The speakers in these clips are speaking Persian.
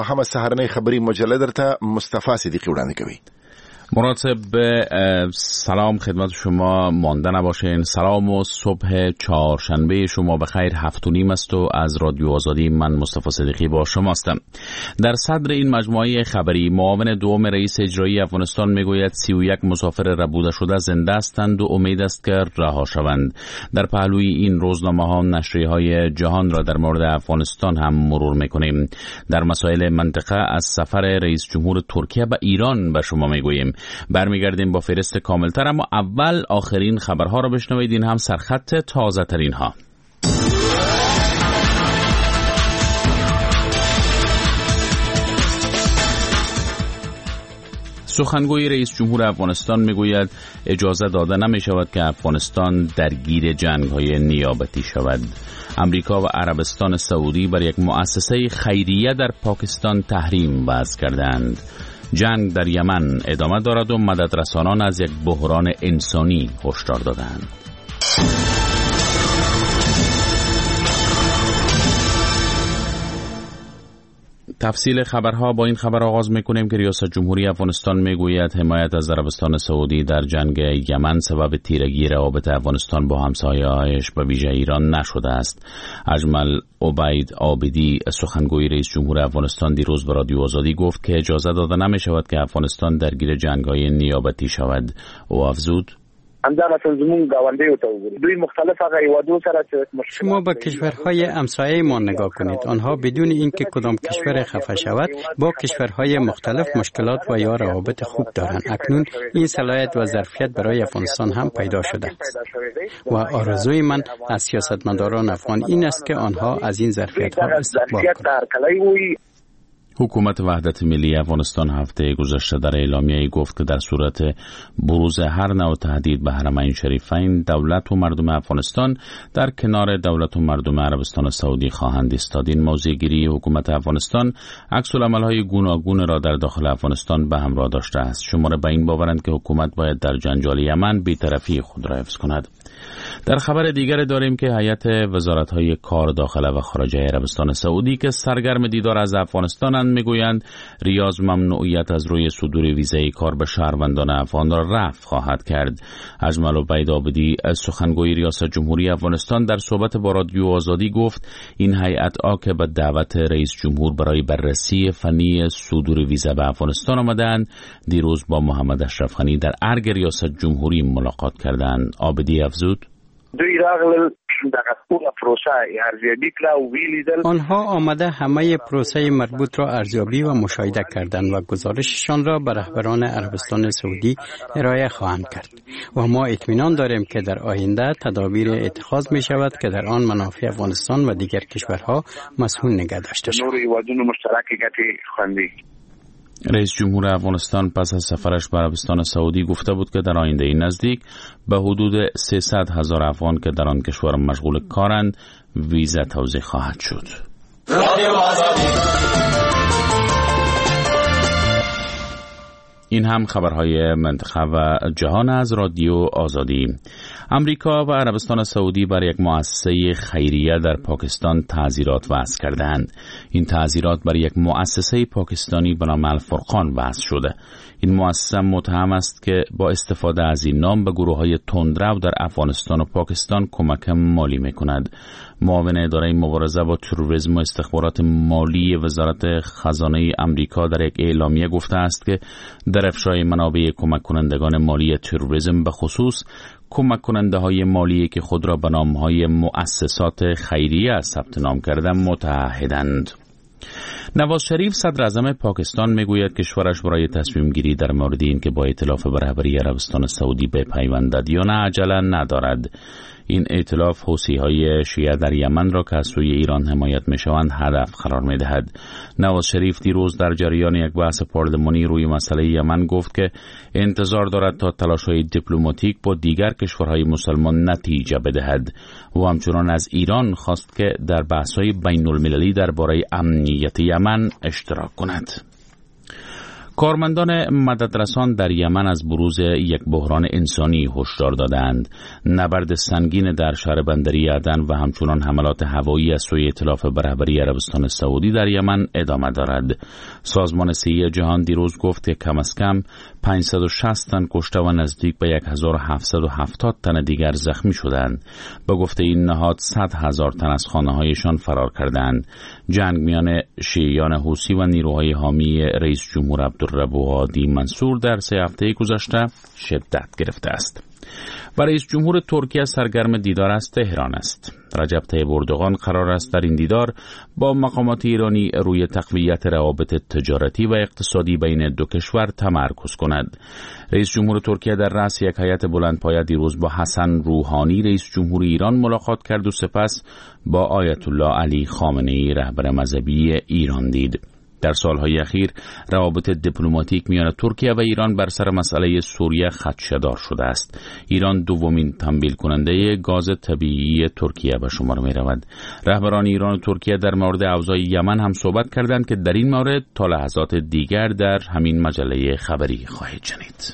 هم سهارنۍ خبری مجله درته مصطفی صدیقی وړاندې کوي. مراد صاحب سلام خدمت شما، مانده نباشین. سلام و صبح چهارشنبه شما بخیر. 7:30 است و از رادیو آزادی من مصطفی صدیقی با شما هستم. در صدر این مجموعه خبری معاون دوم رئیس اجرایی افغانستان میگوید 31 مسافر ربوده شده زنده هستند و امید است که رها شوند. در پهلوی این روزنامه ها نشریه های جهان را در مورد افغانستان هم مرور میکنیم. در مسائل منطقه از سفر رئیس جمهور ترکیه به ایران به شما میگوییم. برمیگردیم با فهرست کاملتر، اما اول آخرین خبرها را بشنوید. این هم سرخط تازه ترین ها. سخنگوی رئیس جمهور افغانستان میگوید اجازه داده نمی شود که افغانستان درگیر جنگ های نیابتی شود. امریکا و عربستان سعودی بر یک مؤسسه خیریه در پاکستان تحریم وضع کردند. جنگ در یمن ادامه دارد و مددرسانان از یک بحران انسانی هشدار دادند. تفصیل خبرها با این خبر آغاز میکنیم که ریاست جمهوری افغانستان میگوید حمایت از عربستان سعودی در جنگ یمن سبب تیرگی روابط افغانستان با همسایه‌هایش به ویژه ایران نشده است. اجمل عبید عابدی سخنگوی رئیس جمهور افغانستان دیروز به رادیو آزادی گفت که اجازه داده نمی شود که افغانستان درگیر جنگ‌های نیابتی شود. او افزود شما به کشورهای همسایه ما نگاه کنید. آنها بدون اینکه کدام کشور خفه شود با کشورهای مختلف مشکلات و یا روابط خوب دارند. اکنون این صلاحیت و ظرفیت برای افغانستان هم پیدا شده است و آرزوی من از سیاستمداران افغان این است که آنها از این ظرفیت ها استقبال کنند. حکومت وحدت ملی افغانستان هفته گذشته در اعلامیه‌ای گفت که در صورت بروز هر نوع تهدید به حرمین شریفین، دولت و مردم افغانستان در کنار دولت و مردم عربستان سعودی خواهند ایستاد. این موضع‌گیری حکومت افغانستان عکس‌العمل‌های گوناگون را در داخل افغانستان به همراه داشته است. شماره به این باورند که حکومت باید در جنجال یمن بی‌طرفی خود را حفظ کند. در خبر دیگر داریم که هیئت وزارت‌های کار داخله و خارجه عربستان سعودی که سرگرم دیدار از افغانستانند میگویند ریاض ممنوعیت از روی صدور ویزای کار به شهروندان افغان را رفع خواهد کرد. اجمل عبید عابدی سخنگوی ریاست جمهوری افغانستان در صحبت با رادیو آزادی گفت این هیئت که به دعوت رئیس جمهور برای بررسی فنی صدور ویزا به افغانستان آمدند دیروز با محمد اشرف غنی در ارگ ریاست جمهوری ملاقات کردند. عابدی افزود آنها آمده همه پروسه مربوط را ارزیابی و مشاهده کردند و گزارششان را به رهبران عربستان سعودی ارائه خواهند کرد و ما اطمینان داریم که در آینده تدابیر اتخاذ می شود که در آن منافع افغانستان و دیگر کشورها مسئول نگه داشته شود. رئیس جمهور افغانستان پس از سفرش به عربستان سعودی گفته بود که در آینده نزدیک به حدود 300,000 افغان که در آن کشور مشغول کارند ویزا توزیع خواهد شد. این هم خبرهای منطقه و جهان از رادیو آزادی. امریکا و عربستان سعودی بر یک مؤسسه خیریه در پاکستان تعزیرات وضع کردند. این تعزیرات بر یک مؤسسه پاکستانی به نام الفرقان وضع شده. این مؤسسه متهم است که با استفاده از این نام به گروه‌های تندرو در افغانستان و پاکستان کمک مالی می‌کند. معاون اداره مبارزه با تروریسم و استخبارات مالی وزارت خزانه امریکا در یک اعلامیه گفته است که در افشای منابع کمک کنندگان مالی تروریسم به خصوص کمک کننده های مالی که خود را به نام های مؤسسات خیریه ثبت نام کردند متعهدند. نواز شریف صدر اعظم پاکستان میگوید کشورش برای تصمیم گیری در مورد این که با ائتلاف به رهبری عربستان سعودی بپیوندد یا نه عجله ندارد. این ائتلاف حوثی‌های شیعه در یمن را که از سوی ایران حمایت می‌شوند هدف قرار می‌دهد. نواز شریف دیروز در جریان یک بحث پارلمانی روی مسئله یمن گفت که انتظار دارد تا تلاش‌های دیپلماتیک با دیگر کشورهای مسلمان نتیجه بدهد. او همچنان از ایران خواست که در بحث‌های بین‌المللی درباره امنیت یمن اشتراک کند. کارمندان مددرسان در یمن از بروز یک بحران انسانی هشدار دادند. نبرد سنگین در شهر بندری عدن و همچنان حملات هوایی از سوی ائتلاف به رهبری عربستان سعودی در یمن ادامه دارد. سازمان صحی جهان دیروز گفت که کم از کم 560 تن کشته و نزدیک به 1770 تن دیگر زخمی شدند. به گفته این نهاد 100,000 تن از خانه‌هایشان فرار کردند. جنگ میان شیعیان حوثی و نیروهای حامی رئیس جمهور عبدالرب هادی منصور در 3 هفته گذشته شدت گرفته است. و رئیس جمهور ترکیه سرگرم دیدار از تهران است. رجب طیب اردوغان قرار است در این دیدار با مقامات ایرانی روی تقویت روابط تجارتی و اقتصادی بین دو کشور تمرکز کند. رئیس جمهور ترکیه در رأس یک هیئت بلندپایه دیروز با حسن روحانی رئیس جمهور ایران ملاقات کرد و سپس با آیت الله علی خامنه‌ای رهبر مذهبی ایران دید. در سالهای اخیر روابط دیپلماتیک میان ترکیه و ایران بر سر مسئله سوریه خدشه‌دار شده است. ایران دومین تمویل کننده گاز طبیعی ترکیه به شمار می رود. رهبران ایران و ترکیه در مورد اوضاع یمن هم صحبت کردند که در این مورد تا لحظات دیگر در همین مجله خبری خواهید شنید.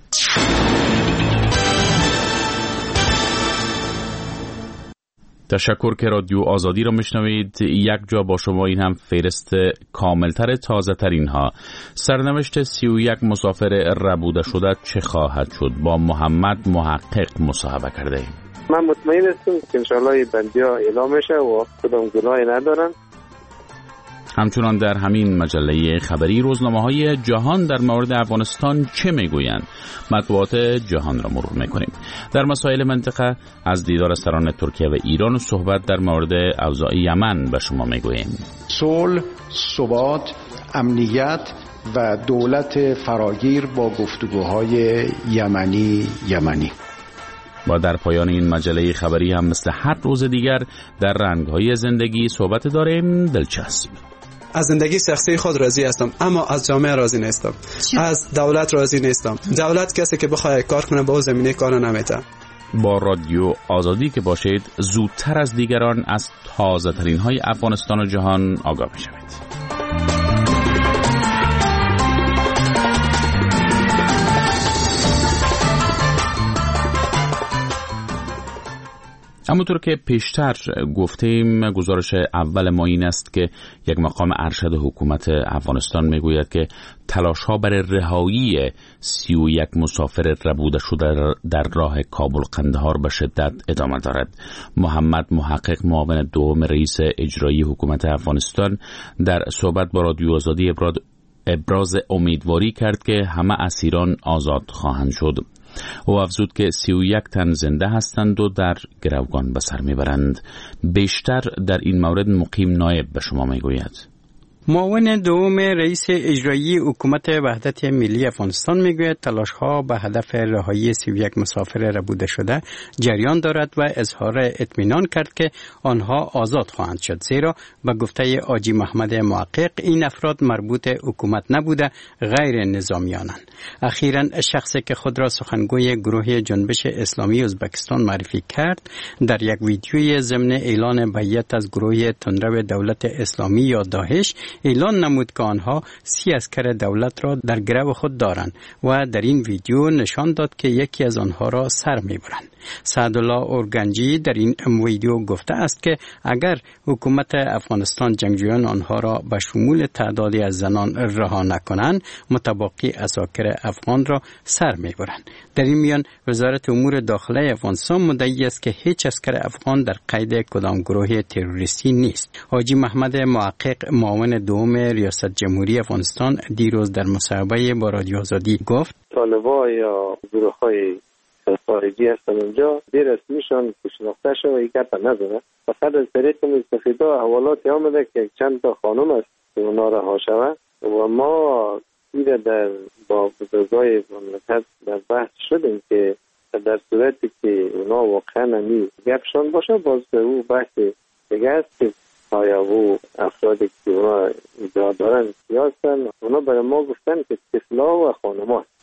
تشکر که رادیو آزادی را میشنوید. یک جا با شما این هم فهرست کاملتر تازه ترین ها. سرنوشت 31 مسافر ربوده شده چه خواهد شد؟ با محمد محقق مصاحبه کرده ایم. من مطمئن هستم که انشاءالله بندی ها اعلام میشه و کدام گناهی ندارن. همچنان در همین مجله خبری روزنامه‌های جهان در مورد افغانستان چه میگویند؟ مطبوعات جهان را مرور میکنیم. در مسائل منطقه از دیدار سران ترکیه و ایران و صحبت در مورد اوضاع یمن به شما میگوییم. صلح، ثبات، امنیت و دولت فراگیر با گفتگوهای یمنی. و در پایان این مجله خبری هم مثل هر روز دیگر در رنگ‌های زندگی صحبت داریم. دلچسب. از زندگی شخصی خود راضی هستم اما از جامعه راضی نیستم. از دولت راضی نیستم. دولت کسی که بخواد کار کنه با زمینه کار نمیده. با رادیو آزادی که باشید زودتر از دیگران از تازه ترین های افغانستان و جهان آگاه بشوید. همونطور که پیشتر گفتیم گزارش اول ما این است که یک مقام ارشد حکومت افغانستان میگوید که تلاش‌ها برای رهایی 31 مسافر ربوده شده در راه کابل قندهار به شدت ادامه دارد. محمد محقق معاون دوم رئیس اجرایی حکومت افغانستان در صحبت با رادیو آزادی ابراز امیدواری کرد که همه اسیران آزاد خواهند شد. او افزود که 31 تن زنده هستند و در گروگان به سر میبرند. بیشتر در این مورد مقیم نایب به شما میگوید. معاون دوم رئیس اجرایی حکومت وحدت ملی افغانستان میگوید تلاش‌ها به هدف رهایی 31 مسافر ربوده شده جریان دارد و اظهار اطمینان کرد که آنها آزاد خواهند شد، زیرا به گفته حاجی محمد محقق این افراد مربوط حکومت نبوده، غیر نظامیانند. اخیراً شخصی که خود را سخنگوی گروه جنبش اسلامی ازبکستان معرفی کرد در یک ویدیوی ضمن اعلان بیعت از گروه تندرو دولت اسلامی یا داعش اعلان نمود که آنها 30 عسکر دولت را در گرو خود دارند و در این ویدیو نشان داد که یکی از آنها را سر میبرند. سعدالله اورگنجی در این ویدیو گفته است که اگر حکومت افغانستان جنگجویان آنها را به شمول تعدادی از زنان رها نکنند متباقی عساکر افغان را سر میبرند. در این میان وزارت امور داخله افغانستان مدعی است که هیچ عسکر افغان در قید کدام گروه تروریستی نیست. حاجی محمد محقق معاون دوم ریاست جمهوری افغانستان دیروز در مصاحبه با رادیو آزادی گفت طالبان یا گروه‌های خارجی هستن اونجا دیر اسمیشان شناخته شده و یک گپ نزده. فقط از طریق مستفیده حوالاتی آمده که چند تا خانم است که اونا رها شود و ما دیده در با بزرگای مملکت در بحث شدیم که در صورتی که اونا واقعا نمی گپشان باشه باز او بحث دیگه است که آیا او افرادی که اونا ادعا دارن سیاستن اونا برای ما گفتن که طفلا و خانم‌ها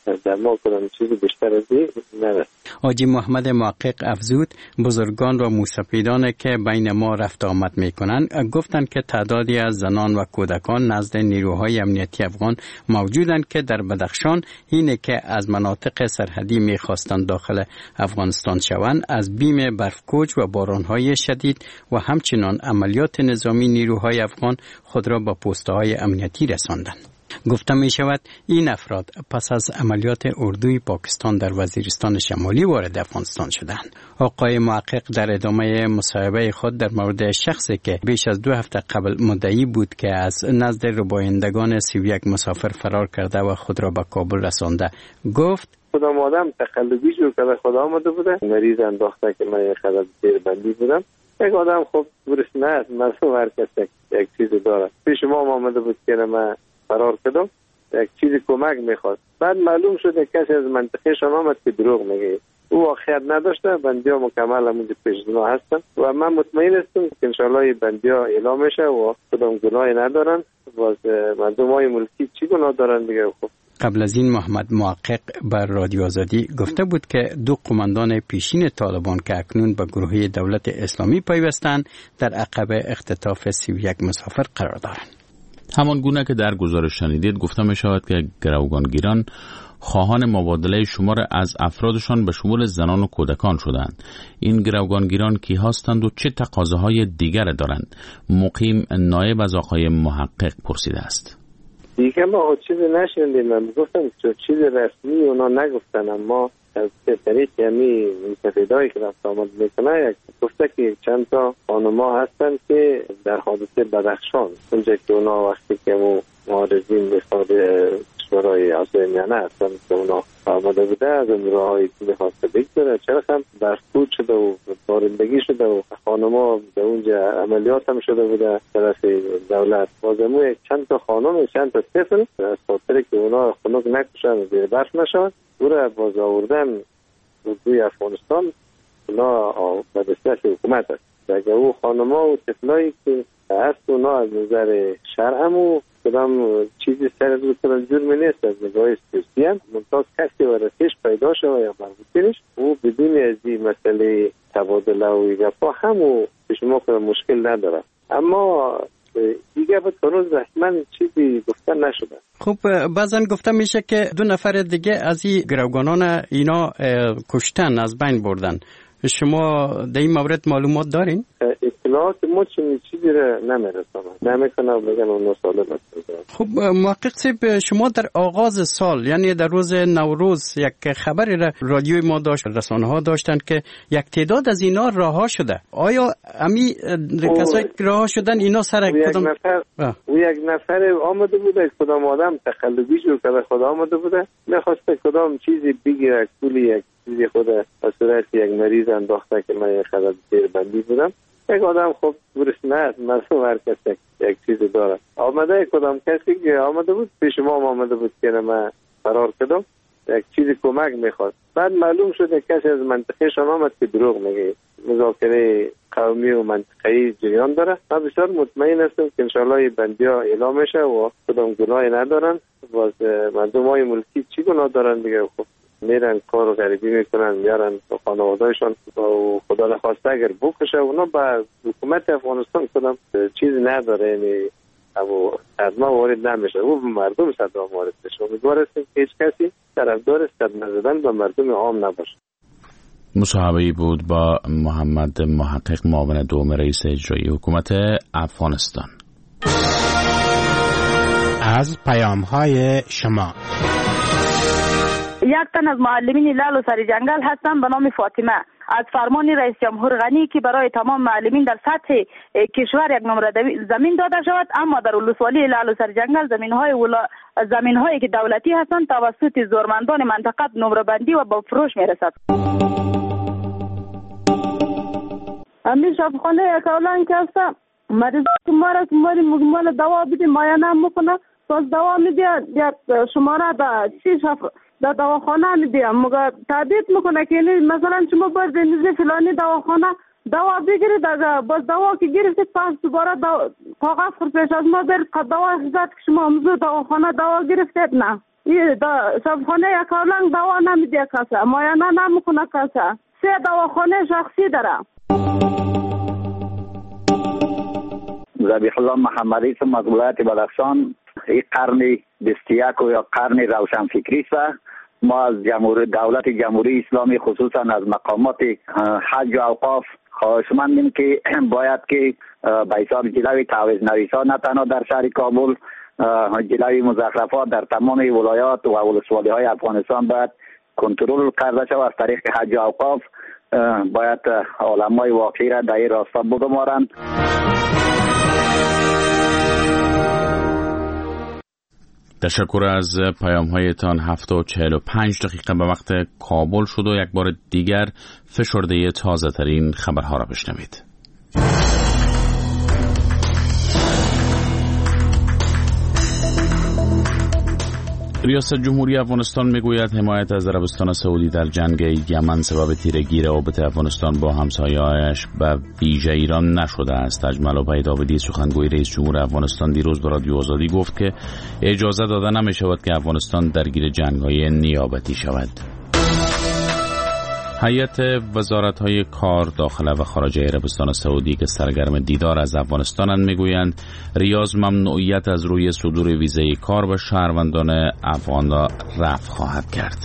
در ما کدام چیز بیشتر از این نداره. حاجی محمد محقق افزود بزرگان و موسپیدان که بین ما رفت آمد میکنند گفتند که تعدادی از زنان و کودکان نزد نیروهای امنیتی افغان موجودند که در بدخشان اینه که از مناطق سرحدی میخواستند داخل افغانستان شوند از بیم برفکوچ و بارانهای شدید و همچنان عملیات نظامی نیروهای افغان خود را به پست‌های امنیتی رساندند. گفته می شود این افراد پس از عملیات اردوی پاکستان در وزیرستان شمالی وارد افغانستان شدند. آقای محقق در ادامه مصاحبه خود در مورد شخصی که بیش از 2 هفته قبل مدعی بود که از نزد ربایندگان 31 مسافر فرار کرده و خود را به کابل رسانده گفت کدام آدم تقلبی جور کرده خدا آمده بوده، مریض انداخته که من یک خدمت دیربندی بودم. یک آدم خب برش نه مردم هر کس یک چیز داره. پیش ما آمده بود که من فرار کردم، یک چیزی کمک میخواد. بعد معلوم شده کسی از منطقهشان آمد که دروغ میگه. او واقعیت نداشته. بندیا مکمل همونجا پیش‌زنا هستن و من مطمئن هستم که انشالله بندیا اعلام میشه و کدام گناهی ندارن. باز مردم های ملکی چی گناه دارن دیگه. خب قبل از این محمد محقق بر رادیو آزادی گفته بود که 2 قماندان پیشین طالبان که اکنون به گروه دولت اسلامی پیوستند در عقب اختطاف 31 مسافر قرار دارند. همان گونه که در گزارش شنیدید گفته می شود که گروگانگیران خواهان مبادله شمار از افرادشان به شمول زنان و کودکان شدند. این گروگانگیران کی هستند و چه تقاضاهای دیگر دارند؟ مقیم نایب از آقای محقق پرسیده است. دیگه ما چیزی نشنیدیم. من گفتم که چیز رسمی اونا نگفتن، اما از طریق یعنی مستفیدایی که رفت آمد میکنه یک گفته که چند تا خانم‌ها هستن که در حادثه بدخشان اونجا که اونا وقتی که معارضین بخواد شورای عاصمه میانه هستن که اونا آمده بوده از اون راهایی که میخواسته بگذاره چرا هم برفکوچ شده و بارندگی شده و خانم‌ها در اونجا عملیات هم شده بوده طرف دولت. بازمو چند تا خانم چند تا طفل از خاطر که اونا خنک نکشن زیر برف نشن او را باز آوردن اردوی افغانستان. اونا به دسترس حکومت هست. اگر او خانم‌ها و طفلایی که هست اونا از نظر شرع و کدام چیزی سر از کدام جرمی نیست از نگاه سیاسی هم منطقه کسی ورسیش پیدا شده یا مربوطینش او بدون از این مسئله تبادله و ایگفا همو پیش ما کدام مشکل نداره. اما دیگه به طور رسما چیزی گفته نشده. خب بعضن گفته میشه که 2 نفر دیگه از این گروگانان اینا کشتن از بین بردن. شما در این مورد معلومات دارین؟ اطلاعات ما چیزی را نمیرسانم. نمیکنم بگم اون سالم است. خب محقق صاحب شما در آغاز سال یعنی در روز نوروز یک خبری را رادیوی ما داشت، رسانه ها داشتند که یک تعداد از اینا رها شده. آیا امی کسایی که رها شدن اینا سر کدام یک نفر آمده بوده کدام آدم تقلبی جور کرده خدا آمده بوده میخواسته کدام چیزی بگیره کلی یک چیزی خود از صورت یک مریض انداخته که من یک خدمت دیربندی بودم. یک آدم خب برش نه مردم هر کس یک چیز داره. آمده کدام کسی که آمده بود پیش ما آمده بود که من فرار کردم یک چیزی کمک میخواد. بعد معلوم شده کسی از منطقهشان آمد که دروغ میگه. مذاکره قومی و منطقه‌ای جریان داره. من بسیار مطمئن هستم که انشالله بندیا اعلام میشه و کدام گناهی ندارن. باز مردم های ملکی چی گناه دارن دیگه. خب میرن کار غریبی میکنن میارن با خانوادهشان و خدا نخواسته اگر بکشه اونا با حکومت افغانستان کدام چیزی نداره. یعنی صدمه وارد نمیشه او به مردم صدمه وارد بشه. امیدوار هستیم که هیچ کسی طرفدار صدمه زدن به مردم عام نباشه. مصاحبه‌ای بود با محمد محقق معاون دوم رئیس اجرایی حکومت افغانستان. از پیام‌های شما یک تن از معلمین لعل و سر جنگل هستم به نام فاطمه. از فرمان رئیس جمهور غنی که برای تمام معلمین در سطح کشور یک نمره زمین داده شود، اما در ولسوالی لعل و سر جنگل زمین‌هایی که دولتی هستند توسط زورمندان منطقه نمره بندی و با فروش میرسد. امیر شفاخانه یک اولان که هستم مریض مال دوا بدیم مایه میکنه باز دوا میده یک شماره در 6 در دواخانه میدیم مگه تهدید میکنه که مثلا شما باید بنزه فلانی دواخانه دوا بگیرید باز دوا که گرفتید پس دوباره کاغذ خود پیش از ما برید دوا حضرت که شما امزو دواخانه دوا گرفتید نه این شفاخانه یک اولنگ دوا نمیده کسا، معاینه نمیکنه کسا. 3 دواخانه شخصی داره. ذبیح الله محمدی اسم از ولایت بدخشان. این قرن 21 یا قرن روشنفکری است. ما از دولت جمهوری اسلامی خصوصا از مقامات حج و اوقاف خواهشمندیم که باید که به حساب جلوی تعویض نویسا نه تنها در شهر کابل، جلوی مزخرفات در تمام ولایات و ولسوالی های افغانستان باید کنترل کرده شود. از طریق حج و اوقاف باید علمای واقعی را در این راستا بگمارند. تشکر از پیام هایتان. 7:45 به وقت کابل شد و یک بار دیگر فشرده تازه ترین خبرها را بشنوید. ریاست جمهوری افغانستان میگوید حمایت از عربستان سعودی در جنگ یمن سبب تیرگی روابط افغانستان با همسایه‌اش به ویژه ایران نشده است. اجمل پیداویدی سخنگوی رئیس جمهور افغانستان دیروز به رادیو آزادی گفت که اجازه داده نمی شود که افغانستان درگیر جنگ‌های نیابتی شود. هیئت وزارت‌های کار داخله و خارجه عربستان سعودی که سرگرم دیدار از افغانستانند میگویند ریاض ممنوعیت از روی صدور ویزای کار به شهروندان افغان را رفع خواهد کرد.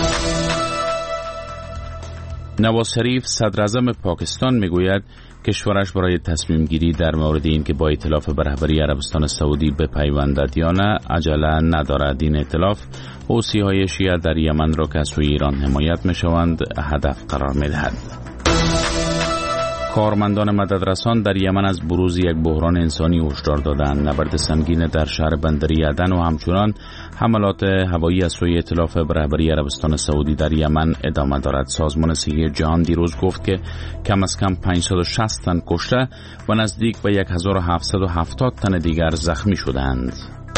نواز شریف صدر اعظم پاکستان میگوید کشورش برای تصمیم گیری در مورد این که با ائتلاف به رهبری عربستان سعودی بپیوندد یا نه عجله ندارد. این ائتلاف حوثی‌های شیعه در یمن را که از سوی ایران حمایت می‌شوند هدف قرار می‌دهد. کارمندان مددرسان در یمن از بروز یک بحران انسانی هشدار دادند. نبرد سنگین در شهر بندری عدن و همچنان حملات هوایی از سوی ائتلاف به رهبری عربستان سعودی در یمن ادامه دارد. سازمان صحی جهان دیروز گفت که کم از کم 560 تن کشته و نزدیک به 1770 تن دیگر زخمی شدند.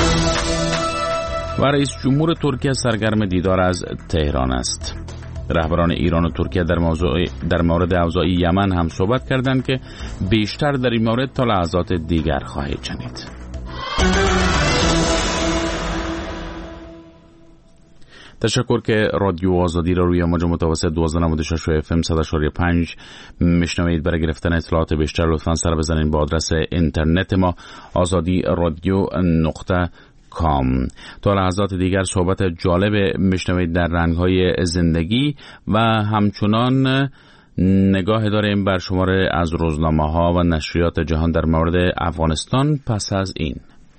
و رئیس جمهور ترکیه سرگرم دیدار از تهران است. رهبران ایران و ترکیه در مورد اوضاع یمن هم صحبت کردند که بیشتر در این مورد تا لحظات دیگر خواهید شنید. تشکر که رادیو آزادی را روی موج متوسط 1296 و FM 100.5 میشنوید. برای گرفتن اطلاعات بیشتر لطفاً سر بزنید به آدرس اینترنت ما azadi.radio.com. تا لحظات دیگر صحبت جالب میشنوید در رنگ‌های زندگی و همچنان نگاه داریم بر شماره از روزنامه‌ها و نشریات جهان در مورد افغانستان. پس از این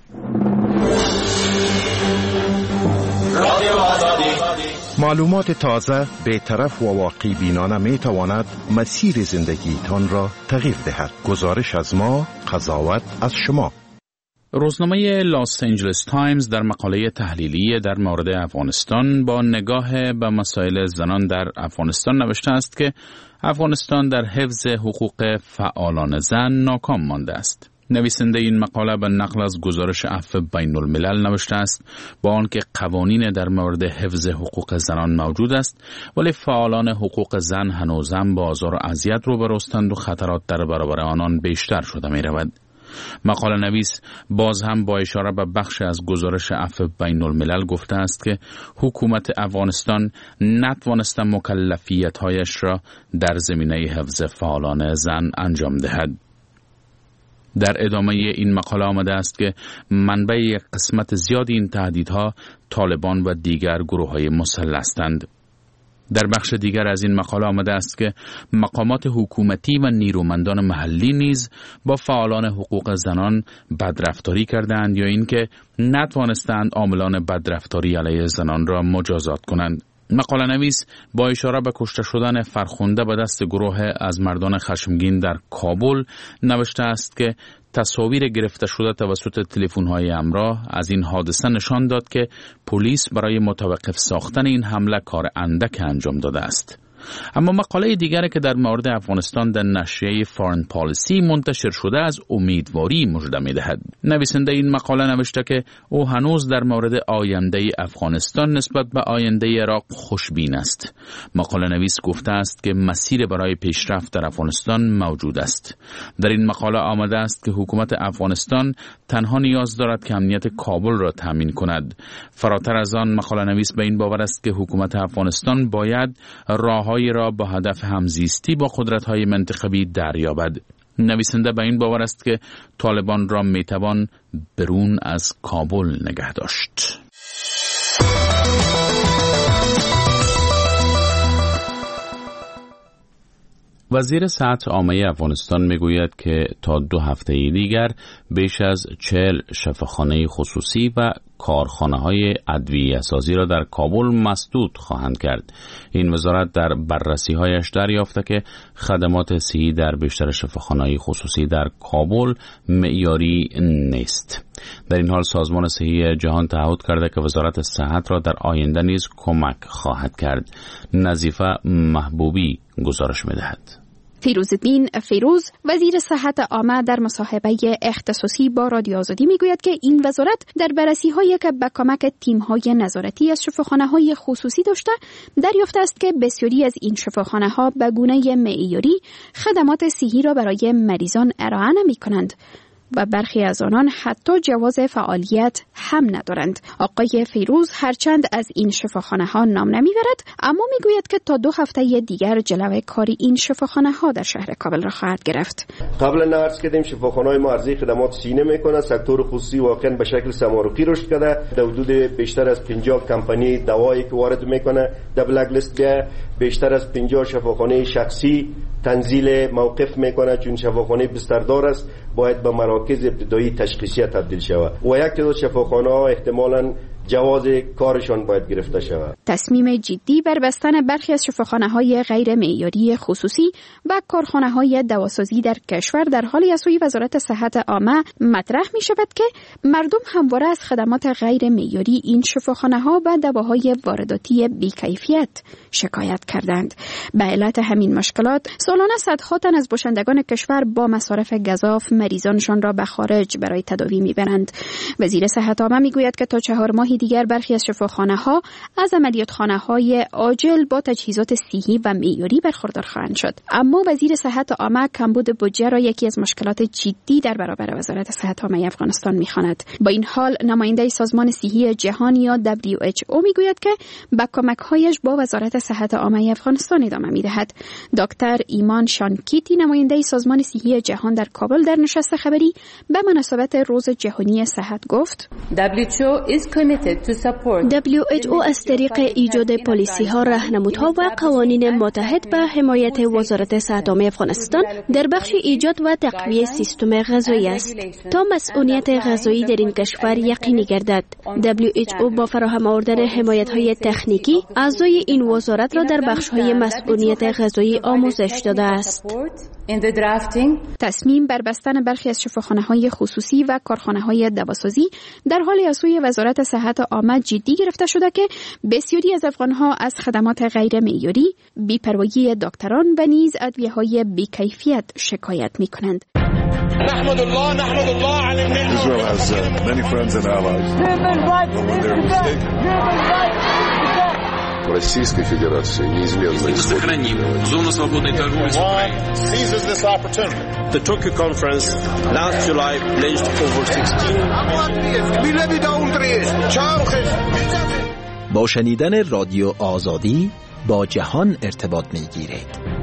معلومات تازه، بی‌طرف و واقعی بینانه می تواند مسیر زندگیتان را تغییر دهد. گزارش از ما، قضاوت از شما. روزنامه لاس آنجلس تایمز در مقاله تحلیلی در مورد افغانستان با نگاه به مسائل زنان در افغانستان نوشته است که افغانستان در حفظ حقوق فعالان زن ناکام مانده است. نویسنده این مقاله به نقل از گزارش عفو بین الملل نوشته است با آنکه قوانین در مورد حفظ حقوق زنان موجود است ولی فعالان حقوق زن هنوزم با آزار و اذیت روبرو هستند و خطرات در برابر آنان بیشتر شده می رود. مقاله نویس باز هم با اشاره به بخش از گزارش عفو بین الملل گفته است که حکومت افغانستان نتوانسته مکلفیت‌هایش را در زمینه حفظ فعالان زن انجام دهد. در ادامه این مقاله آمده است که منبع یک قسمت زیادی این تهدیدها طالبان و دیگر گروه‌های مسلح هستند. در بخش دیگر از این مقاله آمده است که مقامات حکومتی و نیرومندان محلی نیز با فعالان حقوق زنان بدرفتاری کردند یا اینکه نتوانستند عاملان بدرفتاری علیه زنان را مجازات کنند. مقاله نویس با اشاره به کشته شدن فرخنده به دست گروه از مردان خشمگین در کابل نوشته است که تصاویر گرفته شده توسط تلفن‌های همراه از این حادثه نشان داد که پلیس برای متوقف ساختن این حمله کار اندک انجام داده است. اما مقاله دیگری که در مورد افغانستان در نشریه فارن پالیسی منتشر شده از امیدواری مژده می‌دهد. نویسنده این مقاله نوشته که او هنوز در مورد آینده افغانستان نسبت به آینده عراق خوشبین است. مقاله نویس گفته است که مسیر برای پیشرفت در افغانستان موجود است. در این مقاله آمده است که حکومت افغانستان تنها نیاز دارد که امنیت کابل را تامین کند. فراتر از آن مقاله نویس به این باور است که حکومت افغانستان باید راههایی را با هدف همزیستی با قدرت‌های منطقوی دریابد. نویسنده به این باور است که طالبان را میتوان برون از کابل نگه داشت. وزیر صحت عامه افغانستان میگوید که تا 2 هفته دیگر بیش از 40 شفاخانه خصوصی و کارخانه‌های ادویه‌سازی را در کابل مسدود خواهند کرد. این وزارت در بررسی‌هایش دریافته که خدمات صحی در بیشتر شفاخانه‌های خصوصی در کابل معیاری نیست. در این حال سازمان صحی جهان تعهد کرده که وزارت صحت را در آینده نیز کمک خواهد کرد. نظیفه محبوبی گزارش می‌دهد. فیروزالدین فیروز وزیر صحت عامه در مصاحبه اختصاصی با رادیو آزادی میگوید که این وزارت در بررسی‌هایی که به کمک تیم‌های نظارتی از شفاخانه‌های خصوصی داشته دریافته است که بسیاری از این شفاخانه‌ها به گونه معیاری خدمات صحی را برای مریضان ارائه نمی‌کنند و برخی از آنان حتی جواز فعالیت هم ندارند. آقای فیروز هرچند از این شفاخانه ها نام نمیبرد اما میگوید که تا 2 هفته دیگر جلوه کاری این شفاخانه ها در شهر کابل را خواهد گرفت. قبلا عرض کردیم شفاخانه های ما عرضه خدمات سینه میکنه. سکتور خصوصی واقعا به شکل سمارقی رشد کرده. در حدود بیشتر از 50 کمپانی دوایی که وارد میکنه در بلک لیست گه. بیشتر از 50 شفاخانه شخصی تنزیل موقف میکنه چون شفاخانه بستردار است باید به مراکز ابتدایی تشخیصی تبدیل شود و یک تعداد شفاخانه ها احتمالاً جواز کارشان باید گرفته شود. تصمیم جدی بر بستن برخی از شفاخانه‌های غیر معیاری خصوصی و کارخانه‌های دواسازی در کشور در حالی از سوی وزارت صحت عامه مطرح می شود که مردم همواره از خدمات غیر معیاری این شفاخانه‌ها و دواهای وارداتی بی‌کیفیت شکایت کردند. به علت همین مشکلات سالانه صدها تن از باشندگان کشور با مصارف گزاف مریضانشان را به خارج برای تداوی می‌برند. وزیر صحت عامه می‌گوید که تا 4 ماه دیگر برخی از شفاخانه‌ها از عملیاتخانه‌های عاجل با تجهیزات صحی و معیاری برخوردار خواهند شد. اما وزیر صحت عامه کمبود بودجه را یکی از مشکلات جدی در برابر وزارت صحت عامه افغانستان می‌خواند. با این حال نماینده سازمان صحی جهان یا WHO می‌گوید که با کمک‌هایش با وزارت صحت عامه افغانستان ادامه می‌دهد. دکتر ایمان شانکیتی نماینده سازمان صحی جهان در کابل در نشست خبری به مناسبت روز جهانی صحت گفت: WHO از طریق ایجاد پالیسی‌ها، راهنمودها و قوانین متحد به حمایت وزارت صحت عامه افغانستان در بخش ایجاد و تقویت سیستم غذایی است تا مسئولیت غذایی در این کشور یقینی گردد. WHO با فراهم آوردن حمایت‌های تکنیکی اعضای این وزارت را در بخش‌های مسئولیت غذایی آموزش داده است. تصمیم بر بستن برخی از شفاخانه‌های خصوصی و کارخانه‌های دواسازی در حالی از سوی وزارت صحت عامه جدی گرفته شده که بسیاری از افغان‌ها از خدمات غیر معیاری، بی‌پروایی دکتران و نیز ادویه‌های بی‌کیفیت شکایت می‌کنند. نحمد الله علی Israel has many friends and allies. Российской Федерации неизменно сохраним зону свободной торговли с Украиной. Seizes this opportunity. The Tokyo conference last July pledged over 16 با شنیدن رادیو آزادی با جهان ارتباط می‌گیرید.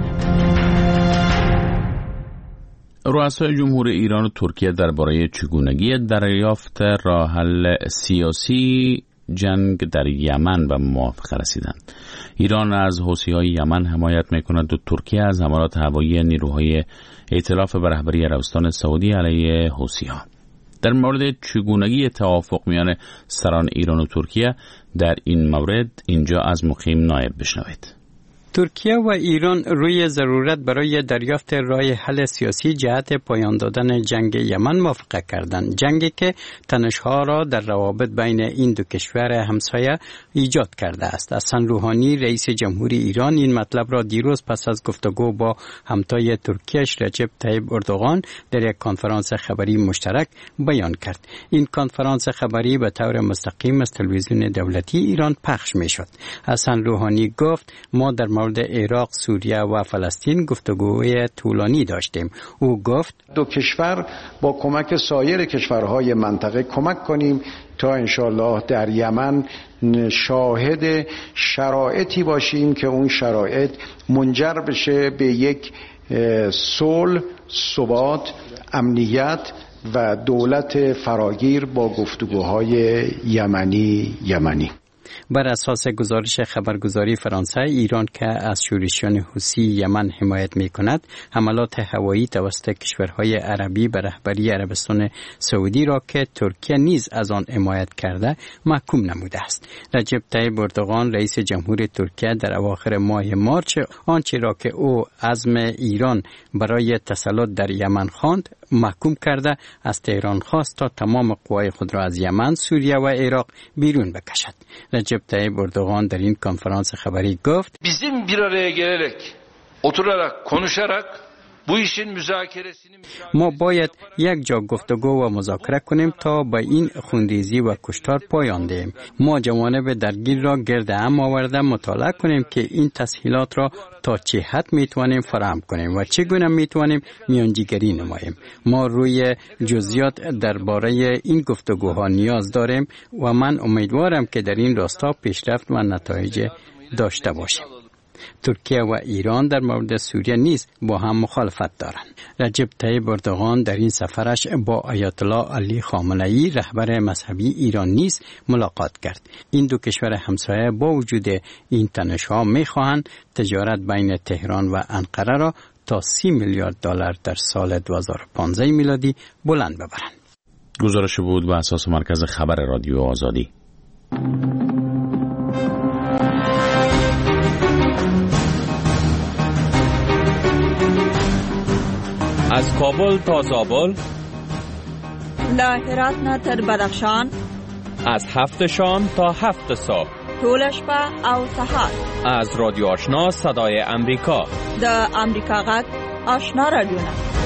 رؤسای جمهور ایران و ترکیه درباره چگونگی دریافت راه حل سیاسی جنگ در یمن به موافقه رسیدند. ایران از حوثی‌های یمن حمایت می‌کند و ترکیه از حملات هوایی نیروهای ائتلاف به رهبری عربستان سعودی علیه حوثی‌ها. در مورد چگونگی توافق میان سران ایران و ترکیه در این مورد اینجا از مقیم نایب بشنوید. ترکیه و ایران روی ضرورت برای دریافت راه حل سیاسی جهت پایان دادن جنگ یمن موافقت کردند. جنگی که تنش‌ها را در روابط بین این دو کشور همسایه ایجاد کرده است. حسن روحانی رئیس جمهوری ایران این مطلب را دیروز پس از گفتگو با همتای ترکیه‌اش رجب طیب اردوغان در یک کنفرانس خبری مشترک بیان کرد. این کنفرانس خبری به طور مستقیم از تلویزیون دولتی ایران پخش می‌شد. حسن روحانی گفت ما در مورد عراق، سوریه و فلسطین گفتگوی طولانی داشتیم. او گفت دو کشور با کمک سایر کشورهای منطقه کمک کنیم تا انشالله در یمن شاهد شرایطی باشیم که اون شرایط منجر بشه به یک صلح، ثبات، امنیت و دولت فراگیر با گفتگوهای یمنی. بر اساس گزارش خبرگزاری فرانسه، ایران که از شورشیان حوثی یمن حمایت می کند، حملات هوایی توسط کشورهای عربی به رهبری عربستان سعودی را که ترکیه نیز از آن حمایت کرده محکوم نموده است. رجب طیب اردوغان رئیس جمهور ترکیه در اواخر ماه مارچ آنچه را که او عزم ایران برای تسلط در یمن خواند محکوم کرده از تهران خواست تا تمام قوای خود را از یمن، سوریه و عراق بیرون بکشد. رجب طیب اردوغان در این کنفرانس خبری گفت bizim bir araya gelerek oturarak konuşarak bu işin müzakeresini ما باید یک جا گفتگو و مذاکره کنیم تا به این خونریزی و کشتار پایان دهیم. ما جوانب درگیر را گرد هم آورده مطالعه کنیم که این تسهیلات را تا چه حد میتوانیم فراهم کنیم و چگونه میتوانیم میانجیگری نماییم. ما روی جزئیات درباره این گفتگوها نیاز داریم و من امیدوارم که در این راستا پیشرفت و نتایج داشته باشیم. ترکیه و ایران در مورد سوریه نیز با هم مخالفت دارند. رجب طیب اردوغان در این سفرش با آیت الله علی خامنه‌ای رهبر مذهبی ایران نیز ملاقات کرد. این دو کشور همسایه با وجود این تنش‌ها می‌خواهند تجارت بین تهران و انقره را تا 30 میلیارد دلار در سال 2015 میلادی بلند ببرند. گزارش بود به اساس مرکز خبر رادیو آزادی. از کابل تا زابل، له هرات نه تر بدخشان، از 7 شام تا 7 صبح، ټول شپه او سهار، از رادیو آشنا صدای امریکا، د امریکا غږ آشنا رادیو.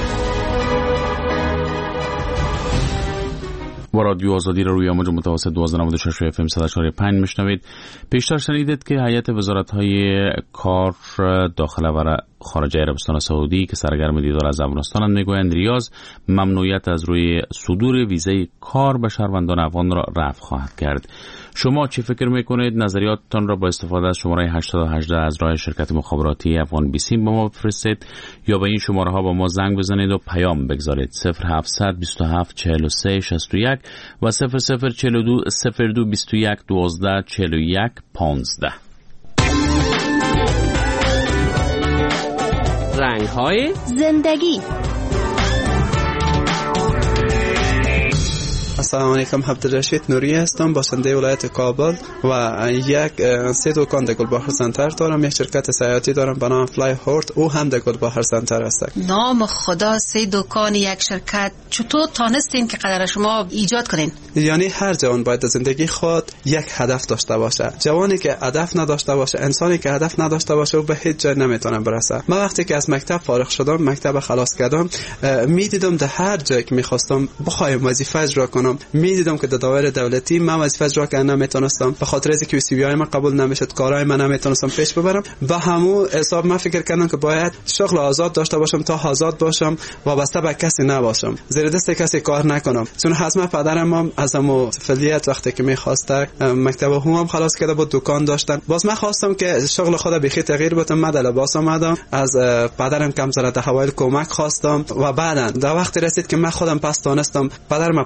و رادیو آزادی را روی موج متوسط 1296 اف ام 104.5 میشنوید. پیشتر شنیدید که هیئت وزارت‌های کار داخل و خارج عربستان سعودی که سرگرم دیدار از افغانستان میگویند ریاض ممنوعیت از روی صدور ویزای کار به شهروندان افغان را رفع خواهد کرد. شما چی فکر میکنید؟ نظریاتتان را با استفاده از شماره 818 از راه شرکت مخابراتی افغان بیسیم به ما بفرستید یا به این شماره ها با ما زنگ بزنید و پیام بگذارید. 0700 27 43 61 و 0042 02 21 12 41 15. رنگ‌های زندگی. السلام علیکم، عبدالرشید نوری هستم، باشنده ولایت کابل و یک 3 دکان در گلبهر سنتر دارم. یک شرکت سیاحتی دارم به نام فلای هورت، او هم در گلبهر سنتر است. نام خدا، 3 دکان، یک شرکت، چطور تانستین که قدر شما ایجاد کنین؟ یعنی هر جوان باید در زندگی خود یک هدف داشته باشه. جوانی که هدف نداشته باشه، انسانی که هدف نداشته باشه او به هیچ جای نمیتونه برسه. من وقتی که از مکتب فارغ شدم، مکتب خلاص کردم، میدیدم در هر جایی که میخواستم بخوایم وظیفه اجرا کنم، میدیدم که در دایر دولتی من وظیفه اجرا کردن نمیتونستم، به خاطر اینکه سی وی من قبول نمیشد، کارهای من نمیتونستم پیش ببرم. و همون حساب من فکر کردم که باید شغل آزاد داشته باشم تا آزاد باشم، وابسته به کسی نباشم، زیر دست کسی کار نکنم. چون حتما پدرم هم از همون فعالیت وقتی که میخواسته مکتب هم خلاص کرده بود، دکان داشتن. باز من خواستم که شغل خودم بخی تغییر بدم. من لباس اومدم از پدرم کم زره حوایل کمک خواستم و بعدن در وقت رسید که من خودم پس دانستم پدرم پاسپورت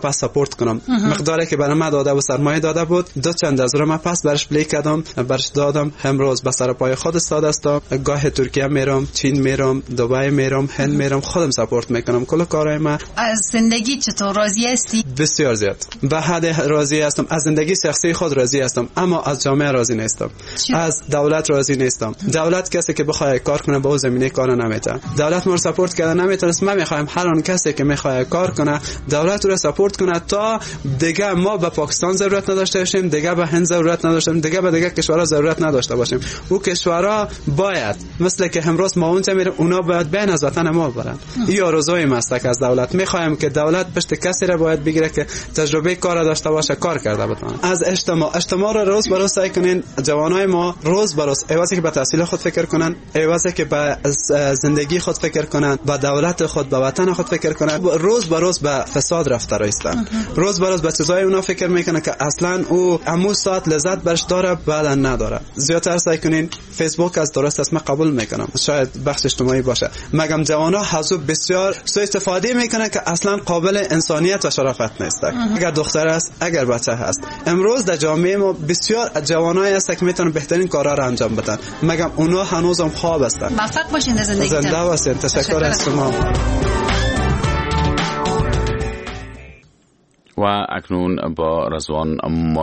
ساپورت کنم. مقداری که برای من داده و سرمایه داده بود 200,000 من پس برش بلی کردم، برش دادم. امروز به سر پای خود استاد هستم. گاه ترکیه میرم، چین میرم، دبی میرم، هند میرم، خودم ساپورت میکنم کل کارهای من. از زندگی چطور راضی هستی؟ بسیار زیاد. به حد راضی هستم. از زندگی شخصی خود راضی هستم، اما از جامعه راضی نیستم. از دولت راضی نیستم. دولت کسی که بخواد کار کنه به اون زمینه کار نمیته. دولت ما رو ساپورت کرده نمیتونست. ما میخوایم هر اون کسی که میخواد کار کنه دولت رو ساپورت کنه تا دیگه ما به پاکستان ضرورت نداشته باشیم، دیگه به هند ضرورت نداشته باشیم، دیگه به دیگه کشورها ضرورت نداشته باشیم. او کشورها باید مثل که امروز ما اونجا میریم اونا باید بین از وطن ما برن. این آرزوی ماست از دولت. میخوایم که دولت پشت کسی را باید بگیره که تجربه کار داشته باشه، کار کرده بتونه. از اجتماع رو روز به روز سعی کنین جوانای ما روز به روز ایوازی که به تحصیل خود فکر کنن، ایوازی که به زندگی خود فکر کنن، به دولت خود، به وطن خود فکر کنن، روز به روز به فساد رفته رایستن. روز به روز به چیزای اونا فکر میکنه که اصلا او امو ساعت لذت برش داره بعدا نداره. زیادتر سعی کنین فیسبوک از درست اسم قبول میکنم، شاید بخش اجتماعی باشه، مگم جوانا حضور بسیار سوء استفاده میکنه که اصلا قابل انسانیت و شرافت نیست. اگر دختر است، اگر بچه هست، امروز در جامعه ما بسیار جوانایی هست که میتونن بهترین کارا را انجام بدن، مگم اونا هنوزم خواب هستن. موفق باشین در زندگیتون. زنده باشین. تشکر از شما. و اکنون با رضوان